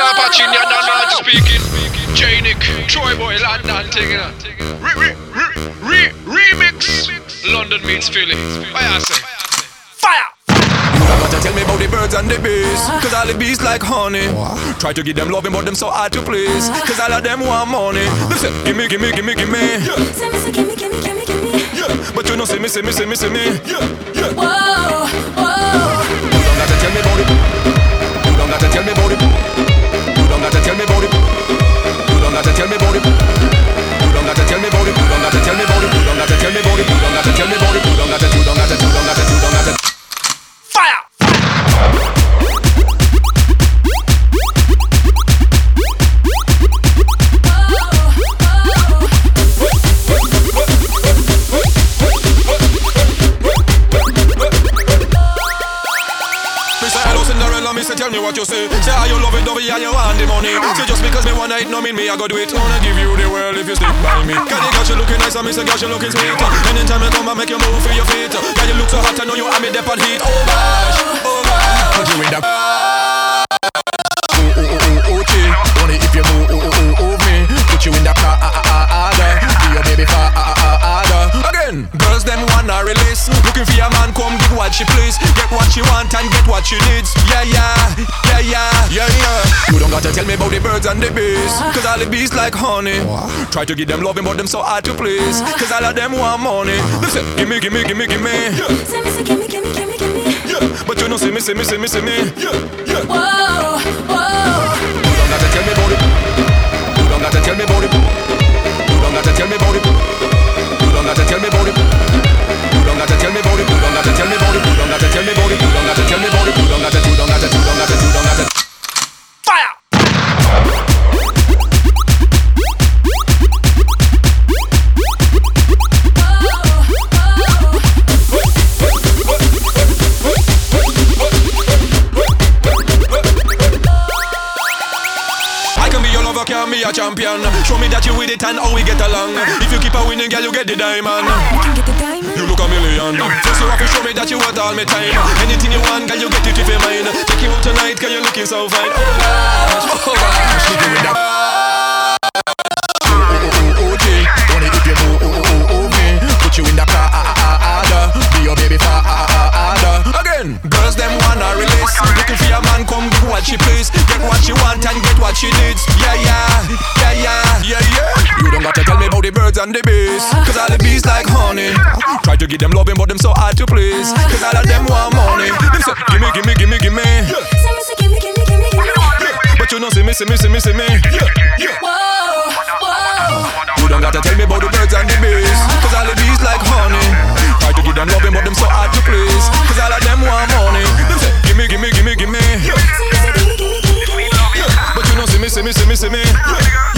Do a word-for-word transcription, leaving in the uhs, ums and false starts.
Apache, you're not speaking. J-Nick, Troy Boy, London, taking it. Re, re, re, re, remix. London meets Philly. What you say? Fire! You got to tell me about the birds and the bees, cause all the bees like honey. Try to give them loving, but them so hard to please, cause all of them want money. They say, gimme, gimme, gimme, gimme. Say me, say gimme, gimme, gimme, gimme. But you know, see me, see me, see me, see me. Whoa, whoa. You don't got to tell me about it. You don't got to tell me about it. You don't got to tell me about it. You don't got to tell me about it. You don't got to tell me about it. You don't got to tell me about it. You don't got to tell me about it. You don't got to tell me about it. You don't got to. You don't got to. You don't got to. You don't got to. Fire! Me say tell me what you say. Say how you love it, Dovey, and you want the money. Say just because me wanna it, no mean me I go do it. Wanna give you the world if you stick by me. Girl, you got you looking nice and me say girl, you looking sweet. Anytime you come and make you move for your feet. Girl, you look so hot, I know you have me dep on heat. Oh gosh, oh gosh. Put you in the ooh ooh ooh ooh ooh Only if you move ooh ooh ooh ooh me. Put you in the car ah ah ah ah. Be your baby far ah ah ah ah. Again, girls them wanna release. Looking for your man, come get what she please. Get what she want and get what she needs. Yeah, yeah, yeah, yeah, yeah, yeah. You don't gotta tell me about the birds and the bees, cause all the bees like honey. Try to give them loving, but them so hard to please, cause all of them want money. They say, gimme, gimme, gimme, gimme. Say me, say gimme, gimme, gimme, gimme. But you know, see me, see me, see me, see me. Whoa, whoa. You don't gotta tell me about it. You don't gotta tell me about it. You don't gotta tell me about it. You don't gotta tell me about it. You don't gotta tell me about it. You don't gotta tell me about it. You don't gotta tell me about it. You don't gotta tell me about it. You don't gotta. You don't gotta. You don't gotta. You don't gotta. Fire! Can be a champion. Show me that you with it and how we get along. If you keep a winning, girl, you get the diamond. You can get the diamond. You look a million. First you have to show me that you want all my time. Anything you want, girl, you get it if you mine. Take you out tonight, girl, you looking so fine. Oh gosh, oh gosh, she doing that. Ooh ooh ooh ooh G. Only if you move ooh ooh ooh ooh me. Put you in the car ah ah ah ah. Be your baby far ah ah ah ah. Again, girls them wanna release. Looking for your man, come get what she please. Get what she want and get what she needs. Yeah yeah, yeah yeah, yeah yeah. You don't got to tell me about the birds and the bees, cause all the bees like honey. Try to give them loving, but them so hard to please, cause all of them want money. Them say, gimme, gimme, gimme, gimme. Say me, say gimme, gimme, gimme, gimme. But you know, see me, see me, see me, see me. Whoa, whoa. You don't got to tell me about the birds and the bees, cause all the bees like honey. Try to give them loving, but them so hard to please, cause all of them want money. Them say, gimme, gimme, gimme, gimme. Say me, say gimme, gimme, gimme, gimme. But you know, see me, see me, see me, see me.